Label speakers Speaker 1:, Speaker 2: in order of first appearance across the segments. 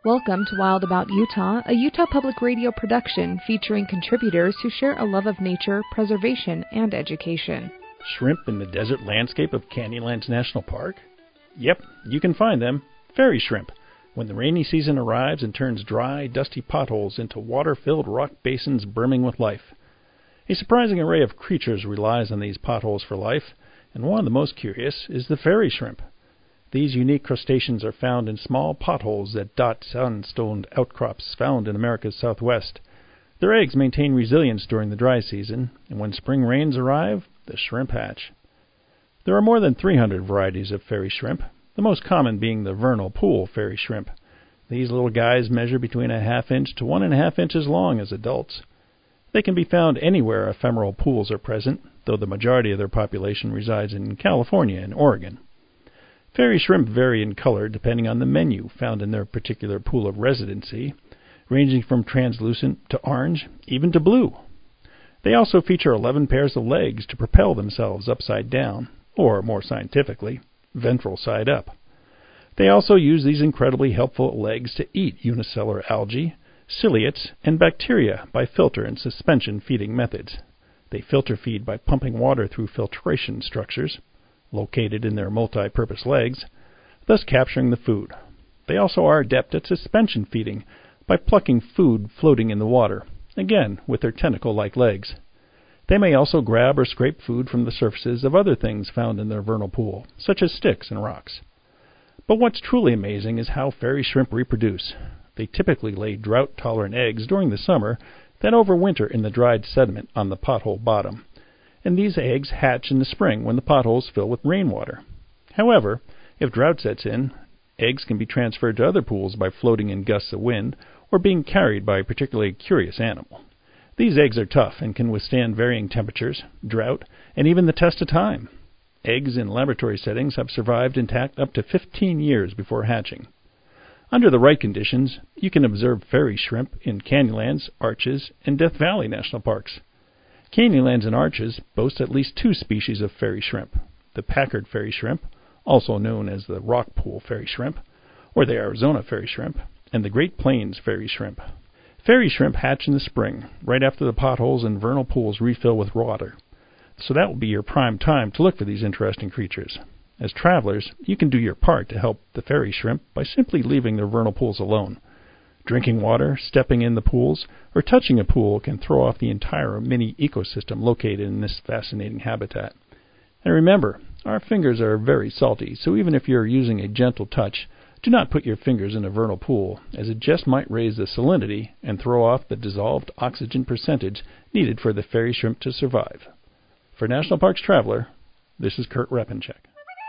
Speaker 1: Welcome to Wild About Utah, a Utah Public Radio production featuring contributors who share a love of nature, preservation, and education.
Speaker 2: Shrimp in the desert landscape of Canyonlands National Park? Yep, you can find them. Fairy shrimp. When the rainy season arrives and turns dry, dusty potholes into water-filled rock basins brimming with life. A surprising array of creatures relies on these potholes for life, and one of the most curious is the fairy shrimp. These unique crustaceans are found in small potholes that dot sandstone outcrops found in America's southwest. Their eggs maintain resilience during the dry season, and when spring rains arrive, the shrimp hatch. There are more than 300 varieties of fairy shrimp, the most common being the vernal pool fairy shrimp. These little guys measure between a ½ inch to 1½ inches long as adults. They can be found anywhere ephemeral pools are present, though the majority of their population resides in California and Oregon. Fairy shrimp vary in color depending on the menu found in their particular pool of residency, ranging from translucent to orange, even to blue. They also feature 11 pairs of legs to propel themselves upside down, or more scientifically, ventral side up. They also use these incredibly helpful legs to eat unicellular algae, ciliates, and bacteria by filter and suspension feeding methods. They filter feed by pumping water through filtration structures, located in their multi-purpose legs, thus capturing the food. They also are adept at suspension feeding by plucking food floating in the water, again with their tentacle-like legs. They may also grab or scrape food from the surfaces of other things found in their vernal pool, such as sticks and rocks. But what's truly amazing is how fairy shrimp reproduce. They typically lay drought-tolerant eggs during the summer, then overwinter in the dried sediment on the pothole bottom, and these eggs hatch in the spring when the potholes fill with rainwater. However, if drought sets in, eggs can be transferred to other pools by floating in gusts of wind or being carried by a particularly curious animal. These eggs are tough and can withstand varying temperatures, drought, and even the test of time. Eggs in laboratory settings have survived intact up to 15 years before hatching. Under the right conditions, you can observe fairy shrimp in Canyonlands, Arches, and Death Valley National Parks. Canyonlands and Arches boast at least 2 species of fairy shrimp, the Packard fairy shrimp, also known as the rock pool fairy shrimp, or the Arizona fairy shrimp, and the Great Plains fairy shrimp. Fairy shrimp hatch in the spring, right after the potholes and vernal pools refill with water, so that will be your prime time to look for these interesting creatures. As travelers, you can do your part to help the fairy shrimp by simply leaving their vernal pools alone. Drinking water, stepping in the pools, or touching a pool can throw off the entire mini ecosystem located in this fascinating habitat. And remember, our fingers are very salty, so even if you're using a gentle touch, do not put your fingers in a vernal pool, as it just might raise the salinity and throw off the dissolved oxygen percentage needed for the fairy shrimp to survive. For National Parks Traveler, this is Kurt Repenchek.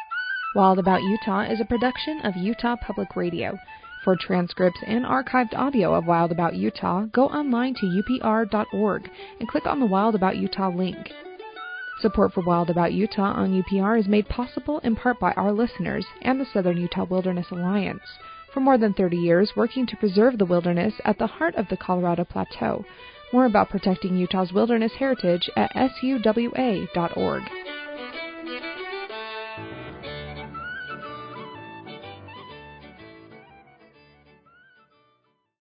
Speaker 1: Wild About Utah is a production of Utah Public Radio. For transcripts and archived audio of Wild About Utah, go online to upr.org and click on the Wild About Utah link. Support for Wild About Utah on UPR is made possible in part by our listeners and the Southern Utah Wilderness Alliance, for more than 30 years working to preserve the wilderness at the heart of the Colorado Plateau. More about protecting Utah's wilderness heritage at suwa.org.